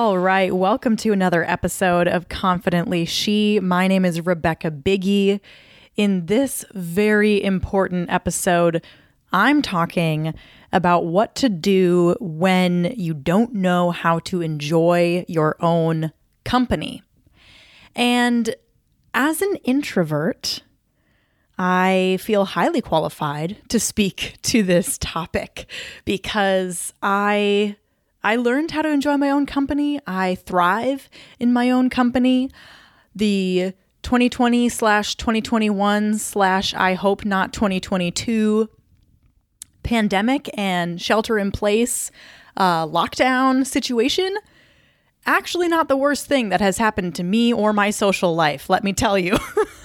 All right. Welcome to another episode of Confidently She. My name is Rebecca Biggie. In this very important episode, I'm talking about what to do when you don't know how to enjoy your own company. And as an introvert, I feel highly qualified to speak to this topic because I learned how to enjoy my own company. I thrive in my own company. The 2020/2021/ I hope not 2022 pandemic and shelter in place lockdown situation, actually not the worst thing that has happened to me or my social life, let me tell you.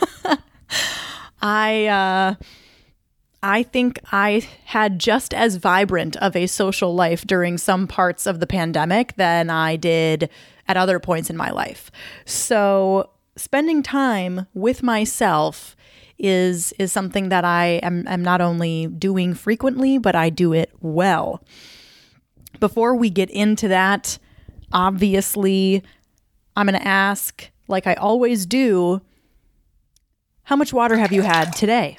I think I had just as vibrant of a social life during some parts of the pandemic than I did at other points in my life. So spending time with myself is something that I am not only doing frequently, but I do it well. Before we get into that, obviously, I'm going to ask, like I always do, how much water have you had today?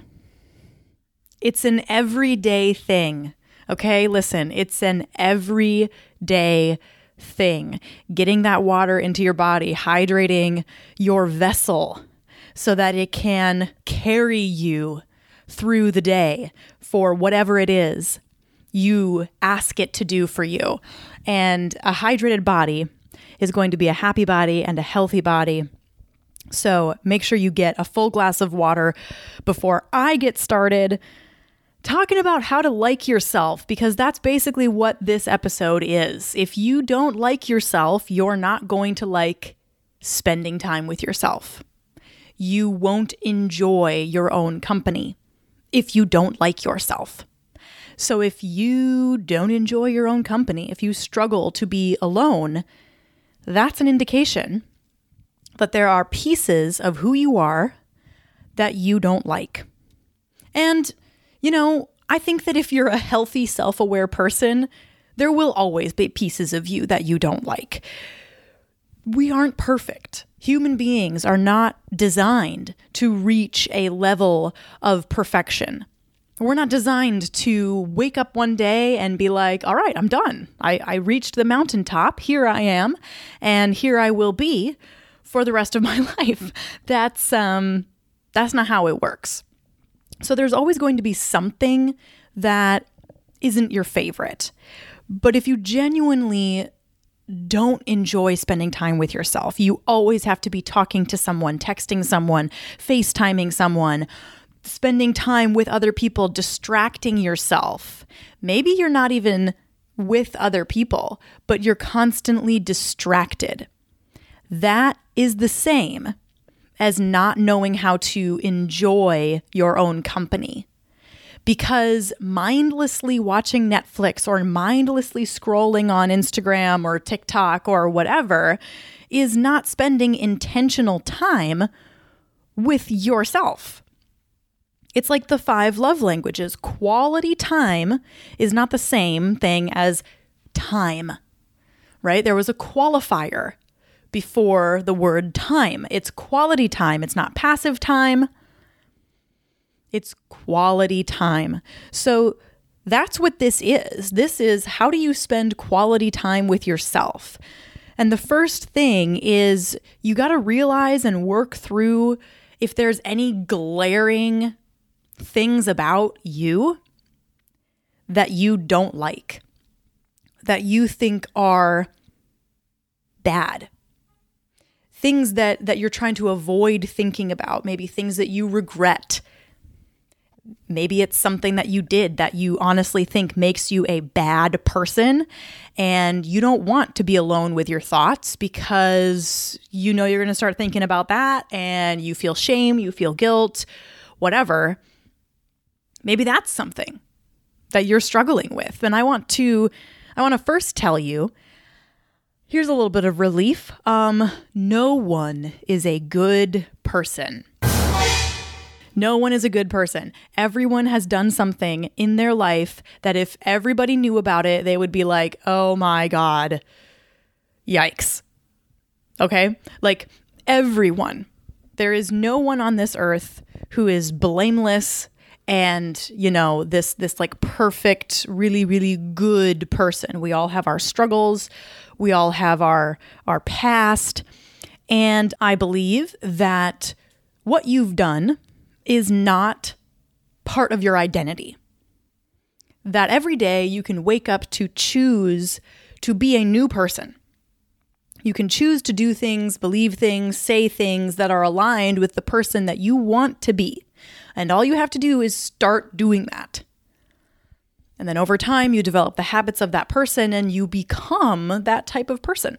It's an everyday thing, okay? Listen, it's an everyday thing. Getting that water into your body, hydrating your vessel so that it can carry you through the day for whatever it is you ask it to do for you. And a hydrated body is going to be a happy body and a healthy body. So make sure you get a full glass of water before I get started talking about how to like yourself, because that's basically what this episode is. If you don't like yourself, you're not going to like spending time with yourself. You won't enjoy your own company if you don't like yourself. So if you don't enjoy your own company, if you struggle to be alone, that's an indication that there are pieces of who you are that you don't like. And I think that if you're a healthy, self-aware person, there will always be pieces of you that you don't like. We aren't perfect. Human beings are not designed to reach a level of perfection. We're not designed to wake up one day and be like, all right, I'm done. I reached the mountaintop. Here I am. And here I will be for the rest of my life. That's not how it works. So there's always going to be something that isn't your favorite. But if you genuinely don't enjoy spending time with yourself, you always have to be talking to someone, texting someone, FaceTiming someone, spending time with other people, distracting yourself. Maybe you're not even with other people, but you're constantly distracted. That is the same as not knowing how to enjoy your own company. Because mindlessly watching Netflix or mindlessly scrolling on Instagram or TikTok or whatever is not spending intentional time with yourself. It's like the 5 love languages. Quality time is not the same thing as time, right? There was a qualifier before the word time. It's quality time. It's not passive time. It's quality time. So that's what this is. This is how do you spend quality time with yourself? And the first thing is you got to realize and work through if there's any glaring things about you that you don't like, that you think are bad. Things that you're trying to avoid thinking about, maybe things that you regret. Maybe it's something that you did that you honestly think makes you a bad person, and you don't want to be alone with your thoughts because you know you're going to start thinking about that and you feel shame, you feel guilt, whatever. Maybe that's something that you're struggling with. And I want to first tell you, here's a little bit of relief. No one is a good person. No one is a good person. Everyone has done something in their life that if everybody knew about it, they would be like, oh my God, Yikes. Okay? Like everyone. There is no one on this earth who is blameless and, this like perfect, really, really good person. We all have our struggles. We all have our past. And I believe that what you've done is not part of your identity. That every day you can wake up to choose to be a new person. You can choose to do things, believe things, say things that are aligned with the person that you want to be. And all you have to do is start doing that. And then over time, you develop the habits of that person and you become that type of person.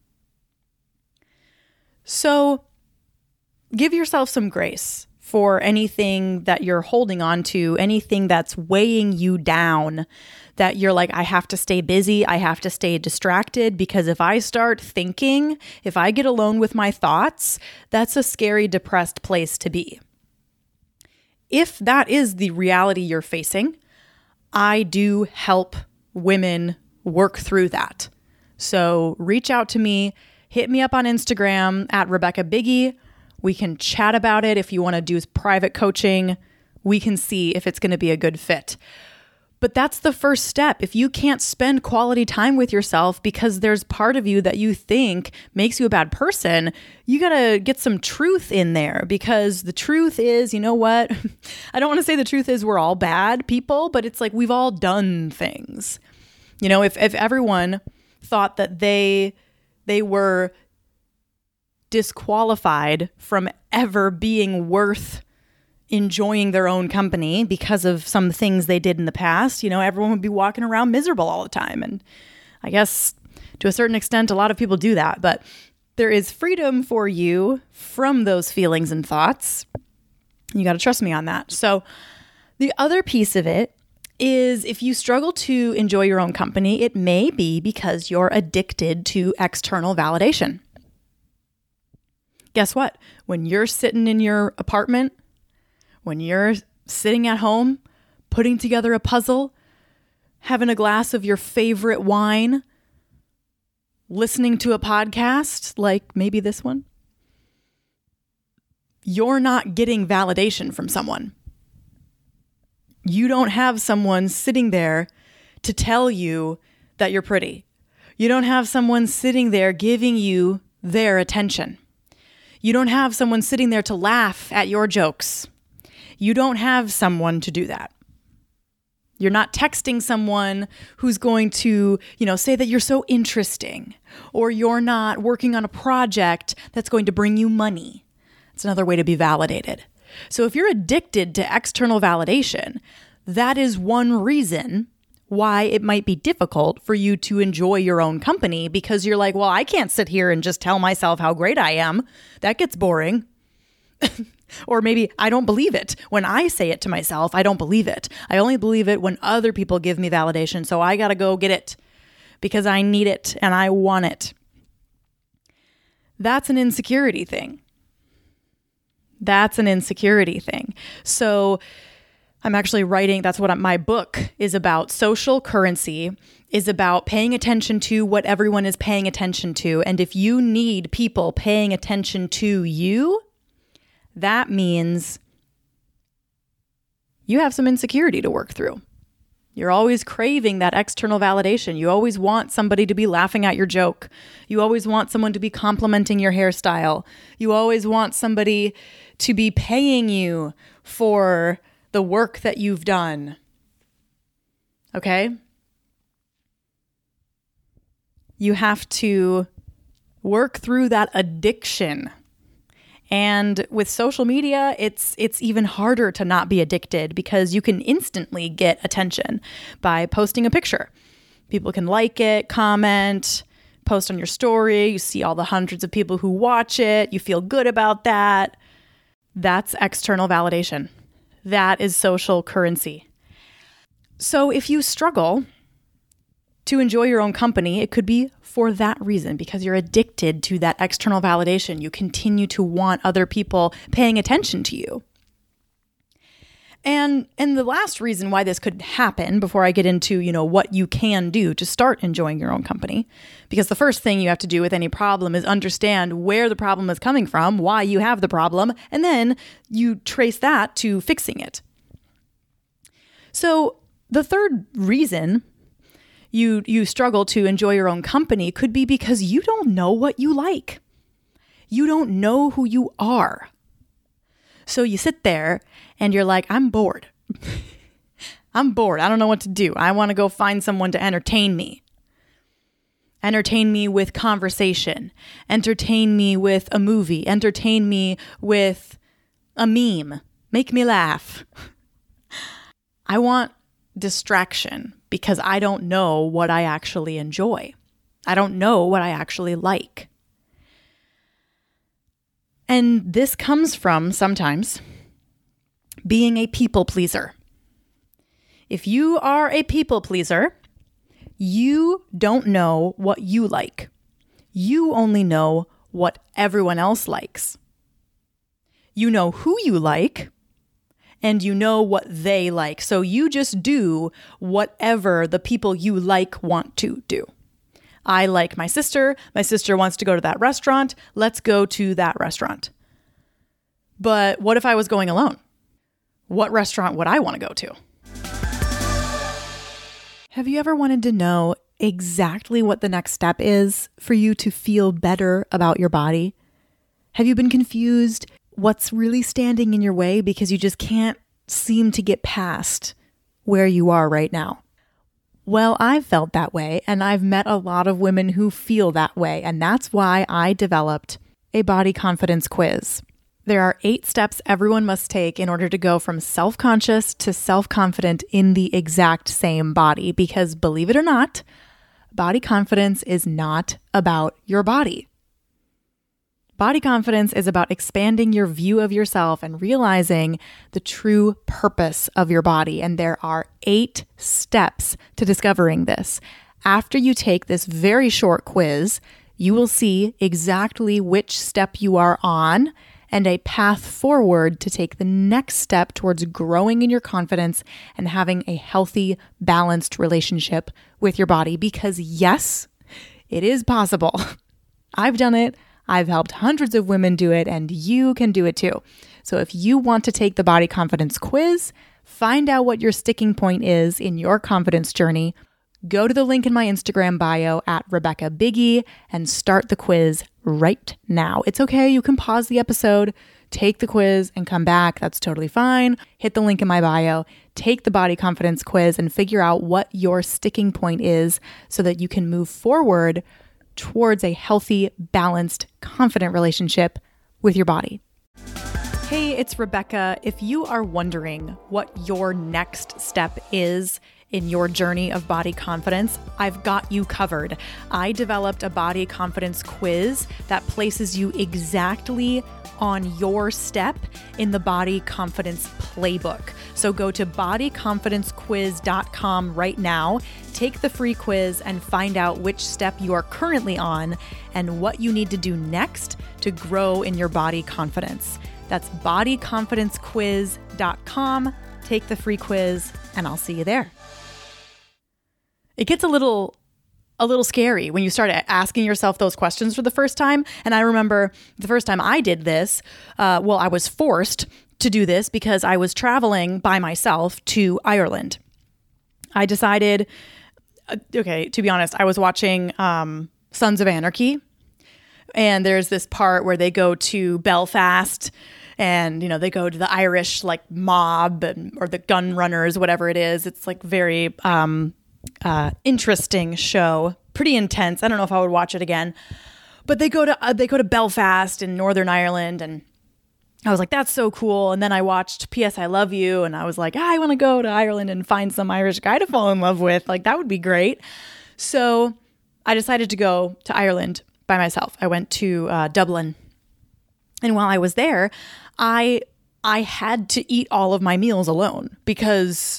So give yourself some grace for anything that you're holding on to, anything that's weighing you down, that you're like, I have to stay busy, I have to stay distracted, because if I start thinking, if I get alone with my thoughts, that's a scary, depressed place to be. If that is the reality you're facing, I do help women work through that. So reach out to me, hit me up on Instagram at Rebecca Biggie. We can chat about it. If you want to do private coaching, we can see if it's going to be a good fit. But that's the first step. If you can't spend quality time with yourself because there's part of you that you think makes you a bad person, you got to get some truth in there, because the truth is, you know what? I don't want to say the truth is we're all bad people, but it's like we've all done things. If everyone thought that they were disqualified from ever being worth enjoying their own company because of some things they did in the past, everyone would be walking around miserable all the time. And I guess to a certain extent, a lot of people do that, but there is freedom for you from those feelings and thoughts. You got to trust me on that. So the other piece of it is, if you struggle to enjoy your own company, it may be because you're addicted to external validation. Guess what? When you're sitting in your apartment, when you're sitting at home, putting together a puzzle, having a glass of your favorite wine, listening to a podcast, like maybe this one, you're not getting validation from someone. You don't have someone sitting there to tell you that you're pretty. You don't have someone sitting there giving you their attention. You don't have someone sitting there to laugh at your jokes. You don't have someone to do that. You're not texting someone who's going to, say that you're so interesting, or you're not working on a project that's going to bring you money. It's another way to be validated. So if you're addicted to external validation, that is one reason why it might be difficult for you to enjoy your own company, because you're like, well, I can't sit here and just tell myself how great I am. That gets boring. Or maybe I don't believe it. When I say it to myself, I don't believe it. I only believe it when other people give me validation. So I got to go get it because I need it and I want it. That's an insecurity thing. So I'm actually writing, that's what my book is about. Social currency is about paying attention to what everyone is paying attention to. And if you need people paying attention to you, that means you have some insecurity to work through. You're always craving that external validation. You always want somebody to be laughing at your joke. You always want someone to be complimenting your hairstyle. You always want somebody to be paying you for the work that you've done. Okay? You have to work through that addiction. And with social media, it's even harder to not be addicted, because you can instantly get attention by posting a picture. People can like it, comment, post on your story. You see all the hundreds of people who watch it. You feel good about that. That's external validation. That is social currency. So if you struggle to enjoy your own company, it could be for that reason, because you're addicted to that external validation. You continue to want other people paying attention to you. And the last reason why this could happen before I get into, what you can do to start enjoying your own company, because the first thing you have to do with any problem is understand where the problem is coming from, why you have the problem, and then you trace that to fixing it. So the third reason you struggle to enjoy your own company could be because you don't know what you like. You don't know who you are. So you sit there and you're like, I'm bored. I'm bored. I don't know what to do. I want to go find someone to entertain me. Entertain me with conversation. Entertain me with a movie. Entertain me with a meme. Make me laugh. I want distraction because I don't know what I actually enjoy. I don't know what I actually like. And this comes from sometimes being a people pleaser. If you are a people pleaser, you don't know what you like. You only know what everyone else likes. You know who you like, and you know what they like. So you just do whatever the people you like want to do. I like my sister. My sister wants to go to that restaurant. Let's go to that restaurant. But what if I was going alone? What restaurant would I want to go to? Have you ever wanted to know exactly what the next step is for you to feel better about your body? Have you been confused what's really standing in your way because you just can't seem to get past where you are right now? Well, I've felt that way, and I've met a lot of women who feel that way, and that's why I developed a body confidence quiz. There are 8 steps everyone must take in order to go from self-conscious to self-confident in the exact same body, because believe it or not, body confidence is not about your body. Body confidence is about expanding your view of yourself and realizing the true purpose of your body. And there are 8 steps to discovering this. After you take this very short quiz, you will see exactly which step you are on and a path forward to take the next step towards growing in your confidence and having a healthy, balanced relationship with your body. Because yes, it is possible. I've done it. I've helped hundreds of women do it, and you can do it too. So if you want to take the body confidence quiz, find out what your sticking point is in your confidence journey, go to the link in my Instagram bio at Rebecca Biggie and start the quiz right now. It's okay. You can pause the episode, take the quiz, and come back. That's totally fine. Hit the link in my bio, take the body confidence quiz, and figure out what your sticking point is so that you can move forward towards a healthy, balanced, confident relationship with your body. Hey, it's Rebecca. If you are wondering what your next step is in your journey of body confidence, I've got you covered. I developed a body confidence quiz that places you exactly on your step in the body confidence playbook. So go to bodyconfidencequiz.com right now, take the free quiz, and find out which step you are currently on and what you need to do next to grow in your body confidence. That's bodyconfidencequiz.com. Take the free quiz, and I'll see you there. It gets a little scary when you start asking yourself those questions for the first time. And I remember the first time I did this, I was forced to do this because I was traveling by myself to Ireland. I decided, to be honest, I was watching Sons of Anarchy. And there's this part where they go to Belfast and, they go to the Irish mob or the gun runners, whatever it is. It's very interesting show, pretty intense. I don't know if I would watch it again, but they go to Belfast in Northern Ireland, and I was like, that's so cool. And then I watched P.S. I Love You, and I was like, I want to go to Ireland and find some Irish guy to fall in love with. That would be great. So I decided to go to Ireland by myself. I went to Dublin, and while I was there, I had to eat all of my meals alone because,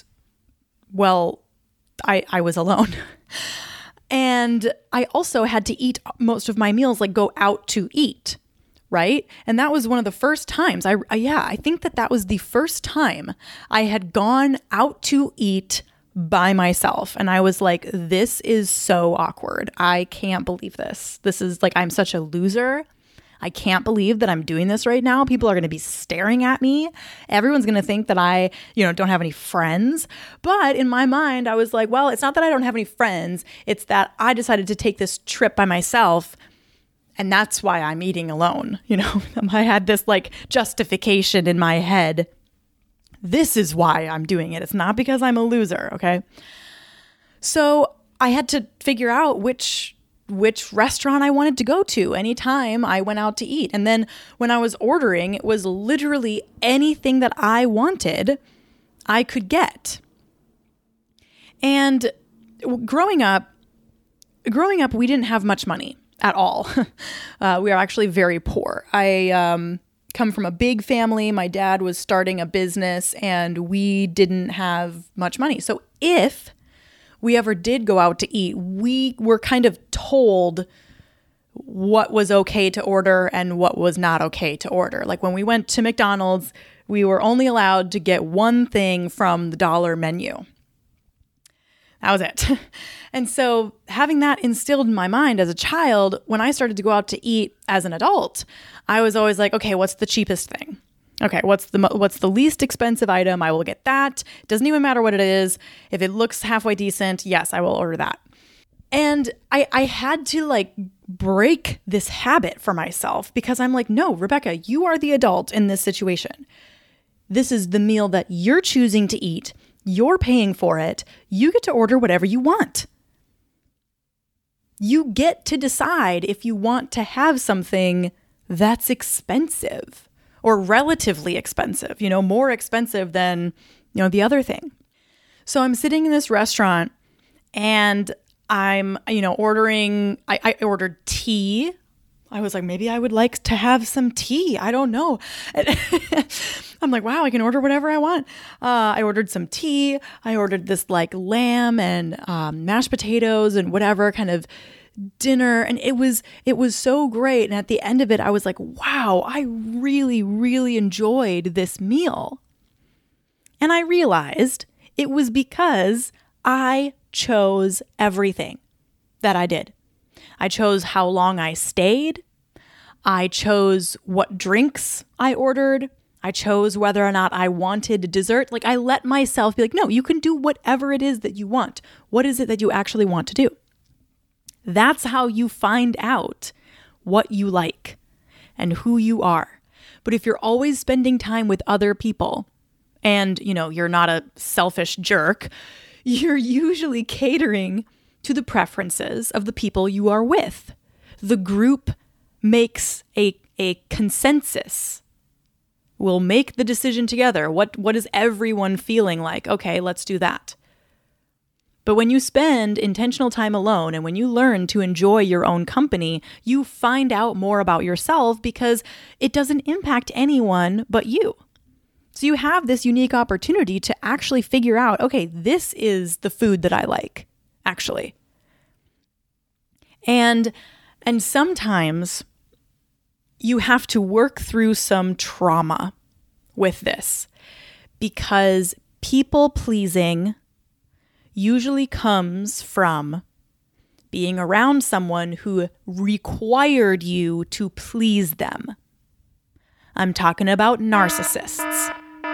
I was alone. And I also had to eat most of my meals, go out to eat. right? And that was one of the first times I think that was the first time I had gone out to eat by myself. And I was like, this is so awkward. I can't believe this. This is like, I'm such a loser. I can't believe that I'm doing this right now. People are going to be staring at me. Everyone's going to think that I, don't have any friends. But in my mind, I was like, well, it's not that I don't have any friends. It's that I decided to take this trip by myself. And that's why I'm eating alone. I had this like justification in my head. This is why I'm doing it. It's not because I'm a loser. Okay. So I had to figure out which restaurant I wanted to go to anytime I went out to eat. And then when I was ordering, it was literally anything that I wanted, I could get. And growing up, we didn't have much money at all. We are actually very poor. I come from a big family. My dad was starting a business and we didn't have much money. So if we ever did go out to eat, we were kind of told what was okay to order and what was not okay to order. Like when we went to McDonald's, we were only allowed to get one thing from the dollar menu. That was it. And so having that instilled in my mind as a child, when I started to go out to eat as an adult, I was always like, okay, what's the cheapest thing? Okay, what's the least expensive item? I will get that. It doesn't even matter what it is. If it looks halfway decent, yes, I will order that. And I had to like break this habit for myself because I'm like, no, Rebecca, you are the adult in this situation. This is the meal that you're choosing to eat. You're paying for it. You get to order whatever you want. You get to decide if you want to have something that's expensive or relatively expensive, more expensive than, the other thing. So I'm sitting in this restaurant and I'm, ordering, I ordered tea. I was like, maybe I would like to have some tea. I don't know. I'm like, wow, I can order whatever I want. I ordered some tea. I ordered this like lamb and mashed potatoes and whatever kind of dinner. And it was so great. And at the end of it, I was like, wow, I really, really enjoyed this meal. And I realized it was because I chose everything that I did. I chose how long I stayed. I chose what drinks I ordered. I chose whether or not I wanted dessert. Like I let myself be like, no, you can do whatever it is that you want. What is it that you actually want to do? That's how you find out what you like and who you are. But if you're always spending time with other people and, you're not a selfish jerk, you're usually catering to the preferences of the people you are with. The group makes a consensus. We'll make the decision together. What is everyone feeling like? Okay, let's do that. But when you spend intentional time alone and when you learn to enjoy your own company, you find out more about yourself because it doesn't impact anyone but you. So you have this unique opportunity to actually figure out, okay, this is the food that I like, actually. And sometimes you have to work through some trauma with this because people pleasing usually comes from being around someone who required you to please them. I'm talking about narcissists.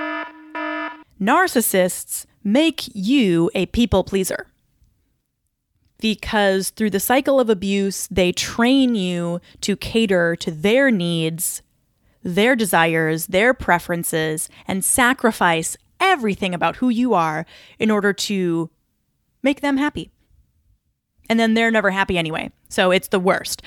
Narcissists make you a people pleaser because through the cycle of abuse, they train you to cater to their needs, their desires, their preferences, and sacrifice everything about who you are in order to make them happy. And then they're never happy anyway. So it's the worst.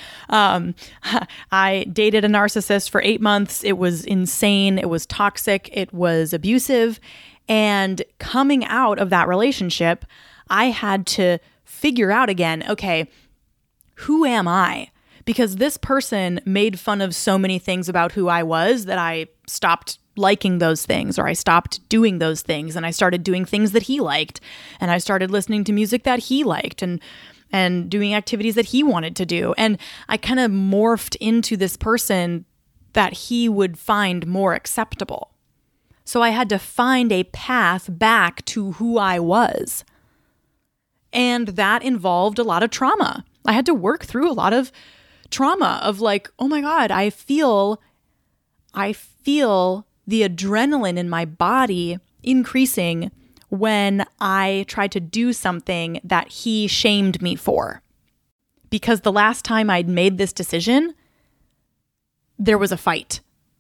I dated a narcissist for 8 months. It was insane. It was toxic. It was abusive. And coming out of that relationship, I had to figure out again, okay, who am I? Because this person made fun of so many things about who I was that I stopped liking those things, or I stopped doing those things, and I started doing things that he liked, and I started listening to music that he liked and doing activities that he wanted to do. And I kind of morphed into this person that he would find more acceptable. So I had to find a path back to who I was. And that involved a lot of trauma. I had to work through a lot of trauma of like, oh my God, I feel the adrenaline in my body increasing when I tried to do something that he shamed me for. Because the last time I'd made this decision, there was a fight.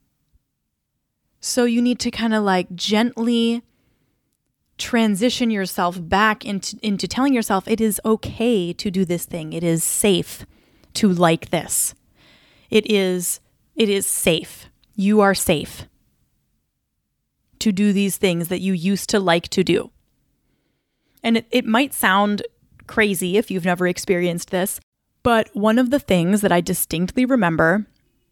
So you need to kind of like gently transition yourself back into telling yourself it is okay to do this thing. It is safe to like this. It is safe. You are safe to do these things that you used to like to do. And it might sound crazy if you've never experienced this, but one of the things that I distinctly remember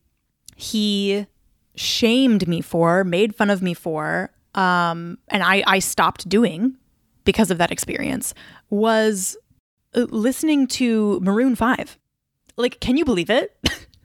he shamed me for, made fun of me for, and I stopped doing because of that experience, was listening to Maroon 5. Like, can you believe it?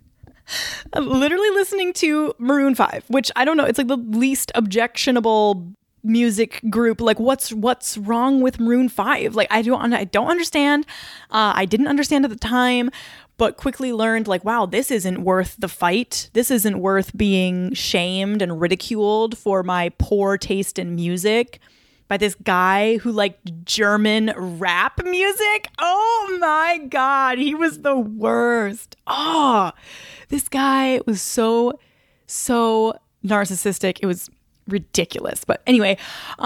I'm literally listening to Maroon 5, which I don't know, it's like the least objectionable music group. Like, what's wrong with Maroon 5? Like, I don't understand. I didn't understand at the time, but quickly learned like, wow, this isn't worth the fight. This isn't worth being shamed and ridiculed for my poor taste in music by this guy who liked German rap music. Oh my God, he was the worst. Oh, this guy was so narcissistic. It was ridiculous. But anyway,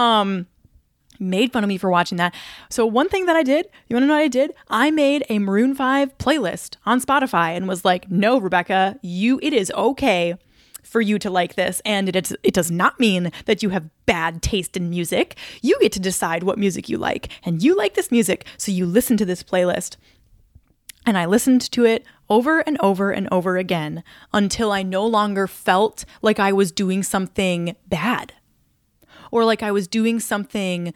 made fun of me for watching that. So one thing that I did, you want to know what I did? I made a Maroon 5 playlist on Spotify and was like, no, Rebecca, it is okay for you to like this. And it does not mean that you have bad taste in music. You get to decide what music you like. And you like this music, so you listen to this playlist. And I listened to it over and over and over again until I no longer felt like I was doing something bad or like I was doing something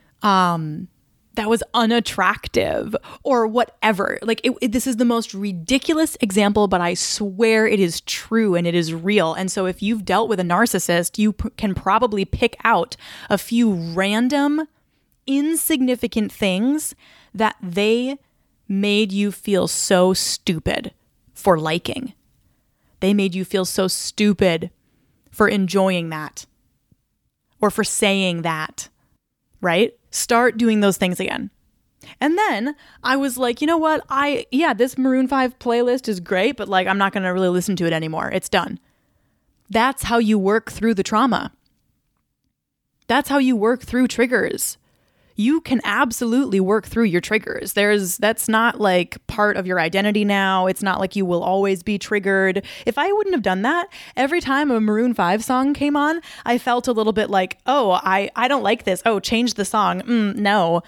that was unattractive or whatever. Like this is the most ridiculous example, but I swear it is true and it is real. And so if you've dealt with a narcissist, you can probably pick out a few random, insignificant things that they made you feel so stupid for liking. They made you feel so stupid for enjoying that or for saying that, right? Start doing those things again. And then I was like, you know what? This Maroon 5 playlist is great, but like, I'm not going to really listen to it anymore. It's done. That's how you work through the trauma. That's how you work through triggers. You can absolutely work through your triggers. That's not like part of your identity now. It's not like you will always be triggered. If I wouldn't have done that, every time a Maroon 5 song came on, I felt a little bit like, oh, I don't like this. Oh, change the song. No.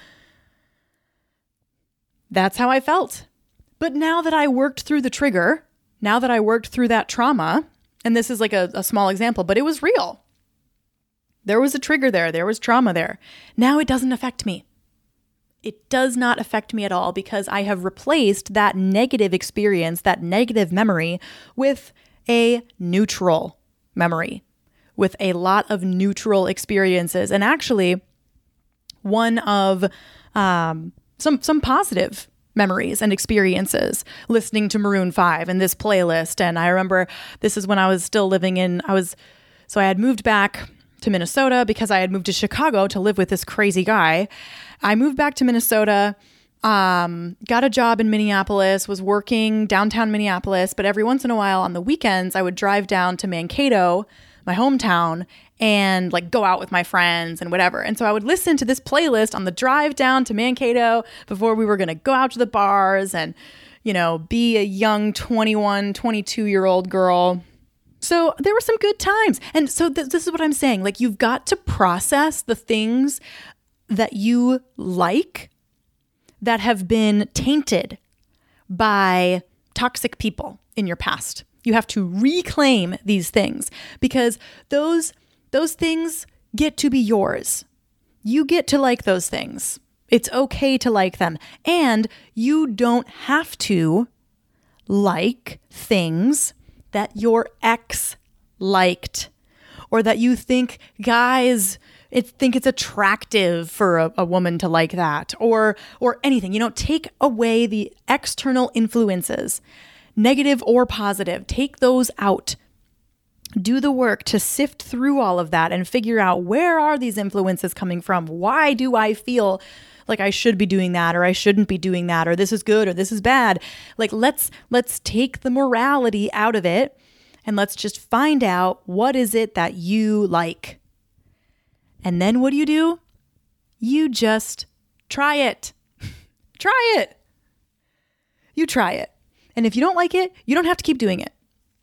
That's how I felt. But now that I worked through the trigger, now that I worked through that trauma, and this is like a small example, but it was real. There was a trigger there. There was trauma there. Now it doesn't affect me. It does not affect me at all because I have replaced that negative experience, that negative memory with a neutral memory, with a lot of neutral experiences. And actually one of some positive memories and experiences listening to Maroon 5 and this playlist. And I remember this is when I was still living so I had moved back to Minnesota because I had moved to Chicago to live with this crazy guy. I moved back to Minnesota, got a job in Minneapolis, was working downtown Minneapolis, but every once in a while on the weekends, I would drive down to Mankato, my hometown, and like go out with my friends and whatever. And so I would listen to this playlist on the drive down to Mankato before we were going to go out to the bars and, be a young 21, 22-year-old girl. So there were some good times. And so this is what I'm saying. Like, you've got to process the things that you like that have been tainted by toxic people in your past. You have to reclaim these things because those things get to be yours. You get to like those things. It's okay to like them. And you don't have to like things that your ex liked, or that you think guys think it's attractive for a woman to like that, or anything. Take away the external influences, negative or positive. Take those out. Do the work to sift through all of that and figure out, where are these influences coming from? Why do I feel like I should be doing that, or I shouldn't be doing that, or this is good or this is bad? Like, let's take the morality out of it, and let's just find out, what is it that you like? And then what do? You just try it. Try it. You try it. And if you don't like it, you don't have to keep doing it.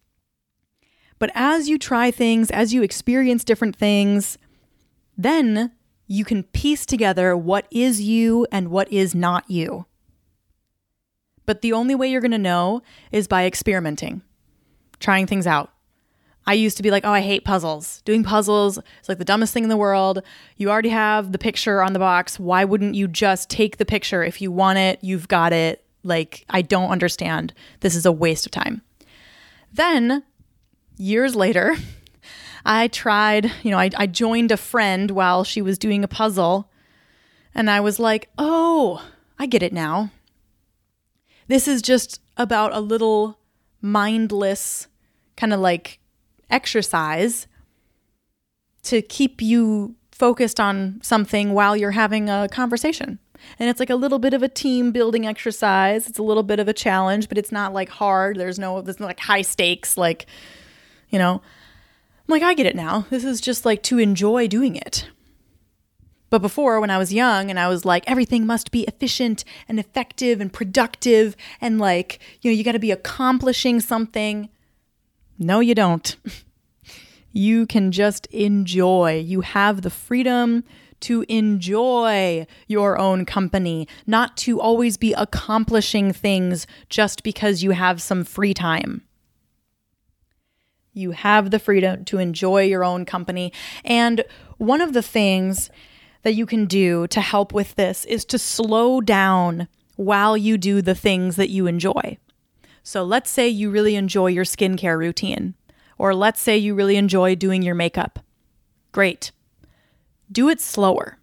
But as you try things, as you experience different things, then you can piece together what is you and what is not you. But the only way you're going to know is by experimenting, trying things out. I used to be like, oh, I hate puzzles. Doing puzzles is like the dumbest thing in the world. You already have the picture on the box. Why wouldn't you just take the picture? If you want it, you've got it. Like, I don't understand. This is a waste of time. Then, years later, I tried, I joined a friend while she was doing a puzzle, and I was like, oh, I get it now. This is just about a little mindless kind of like exercise to keep you focused on something while you're having a conversation. And it's like a little bit of a team building exercise. It's a little bit of a challenge, but it's not like hard. There's no like high stakes, like, I'm like, I get it now. This is just like to enjoy doing it. But before, when I was young and I was like, everything must be efficient and effective and productive, and like, you got to be accomplishing something. No, you don't. You can just enjoy. You have the freedom to enjoy your own company, not to always be accomplishing things just because you have some free time. You have the freedom to enjoy your own company. And one of the things that you can do to help with this is to slow down while you do the things that you enjoy. So let's say you really enjoy your skincare routine, or let's say you really enjoy doing your makeup. Great. Do it slower.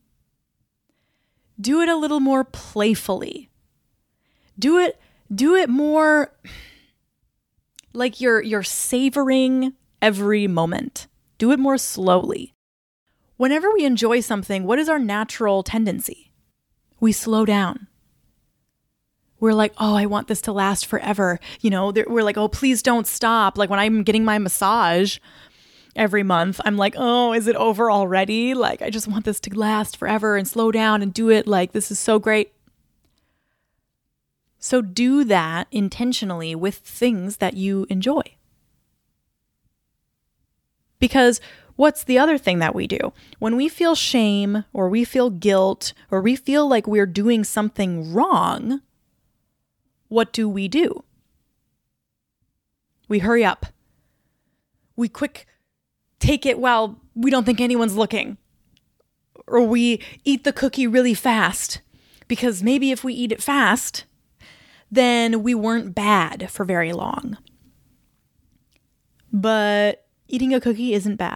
Do it a little more playfully. Do it more like you're savoring every moment. Do it more slowly. Whenever we enjoy something, what is our natural tendency? We slow down. We're like, oh, I want this to last forever. We're like, oh, please don't stop. Like when I'm getting my massage every month, I'm like, oh, is it over already? Like, I just want this to last forever, and slow down and do it. Like, this is so great. So do that intentionally with things that you enjoy. Because what's the other thing that we do? When we feel shame, or we feel guilt, or we feel like we're doing something wrong, what do? We hurry up. We quick take it while we don't think anyone's looking. Or we eat the cookie really fast, because maybe if we eat it fast, then we weren't bad for very long. But eating a cookie isn't bad.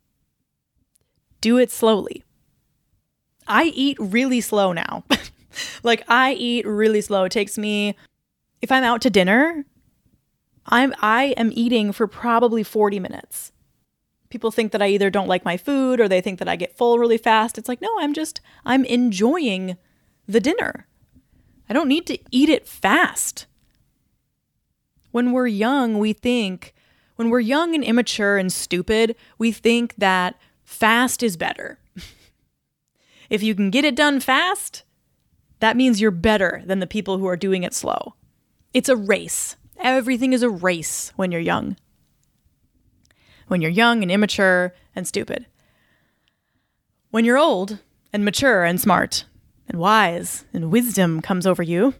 Do it slowly. I eat really slow now. Like, I eat really slow. It takes me, if I'm out to dinner, I am eating for probably 40 minutes. People think that I either don't like my food, or they think that I get full really fast. It's like, no, I'm enjoying the dinner. I don't need to eat it fast. When we're young and immature and stupid, we think that fast is better. If you can get it done fast, that means you're better than the people who are doing it slow. It's a race. Everything is a race when you're young. When you're young and immature and stupid. When you're old and mature and smart and wise and wisdom comes over you,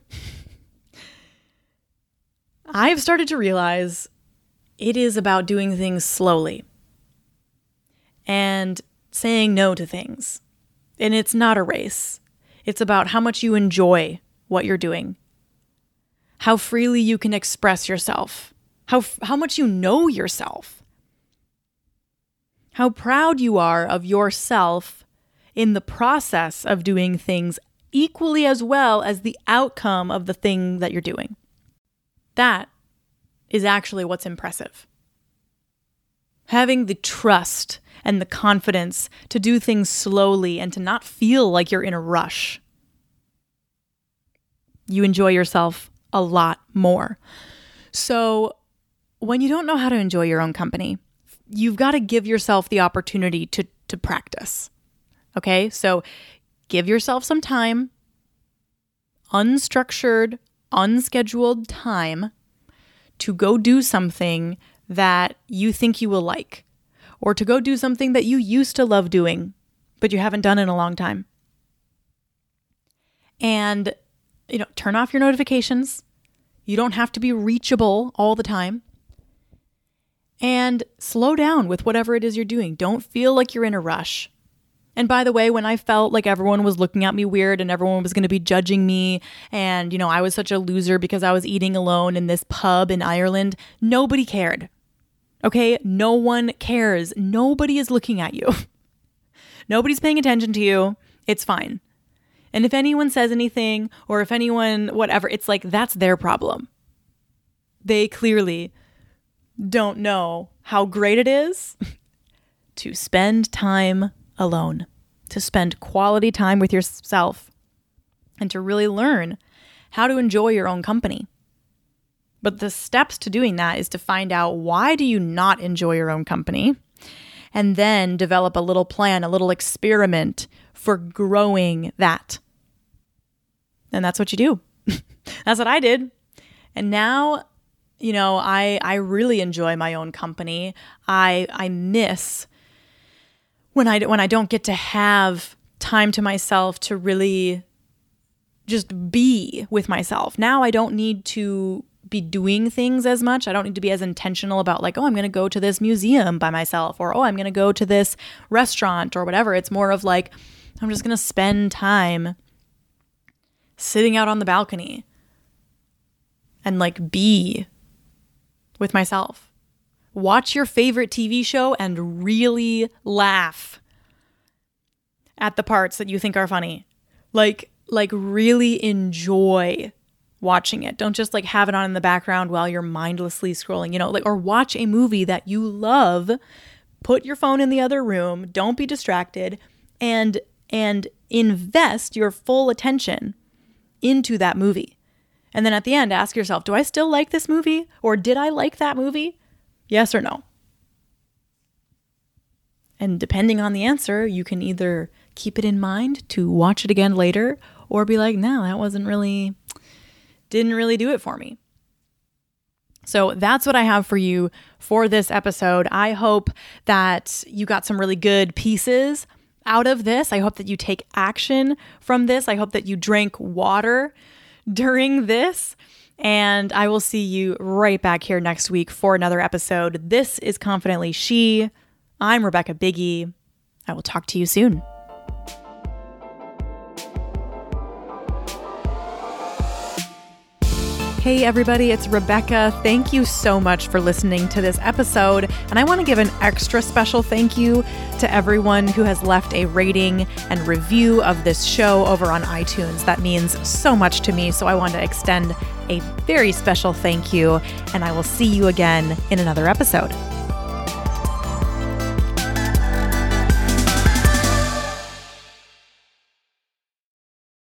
I've started to realize it is about doing things slowly and saying no to things. And it's not a race. It's about how much you enjoy what you're doing, how freely you can express yourself, how much you know yourself. how proud you are of yourself in the process of doing things equally as well as the outcome of the thing that you're doing. That is actually what's impressive. Having the trust and the confidence to do things slowly and to not feel like you're in a rush. You enjoy yourself a lot more. So when you don't know how to enjoy your own company, you've got to give yourself the opportunity to practice. Okay? So give yourself some time, unstructured, unscheduled time to go do something that you think you will like, or to go do something that you used to love doing, but you haven't done in a long time. And, turn off your notifications. You don't have to be reachable all the time. And slow down with whatever it is you're doing. Don't feel like you're in a rush. And by the way, when I felt like everyone was looking at me weird and everyone was going to be judging me and, I was such a loser because I was eating alone in this pub in Ireland, nobody cared. Okay? No one cares. Nobody is looking at you. Nobody's paying attention to you. It's fine. And if anyone says anything or if anyone, whatever, it's like, that's their problem. They clearly don't know how great it is to spend time alone, to spend quality time with yourself, and to really learn how to enjoy your own company. But the steps to doing that is to find out, why do you not enjoy your own company? And then develop a little plan, a little experiment for growing that. And that's what you do. That's what I did. And now, I really enjoy my own company. I miss when I don't get to have time to myself to really just be with myself. Now I don't need to be doing things as much. I don't need to be as intentional about like, I'm going to go to this museum by myself, or, I'm going to go to this restaurant or whatever. It's more of like, I'm just going to spend time sitting out on the balcony and like be with myself. Watch your favorite TV show and really laugh at the parts that you think are funny. Like really enjoy watching it. Don't just like have it on in the background while you're mindlessly scrolling, or watch a movie that you love. Put your phone in the other room. Don't be distracted, and invest your full attention into that movie. And then at the end, ask yourself, do I still like this movie? Or did I like that movie? Yes or no? And depending on the answer, you can either keep it in mind to watch it again later, or be like, no, that didn't really do it for me. So that's what I have for you for this episode. I hope that you got some really good pieces out of this. I hope that you take action from this. I hope that you drank water during this. And I will see you right back here next week for another episode. This is Confidently She. I'm Rebecca Biggie. I will talk to you soon. Hey everybody, it's Rebecca. Thank you so much for listening to this episode. And I want to give an extra special thank you to everyone who has left a rating and review of this show over on iTunes. That means so much to me. So I want to extend a very special thank you, and I will see you again in another episode.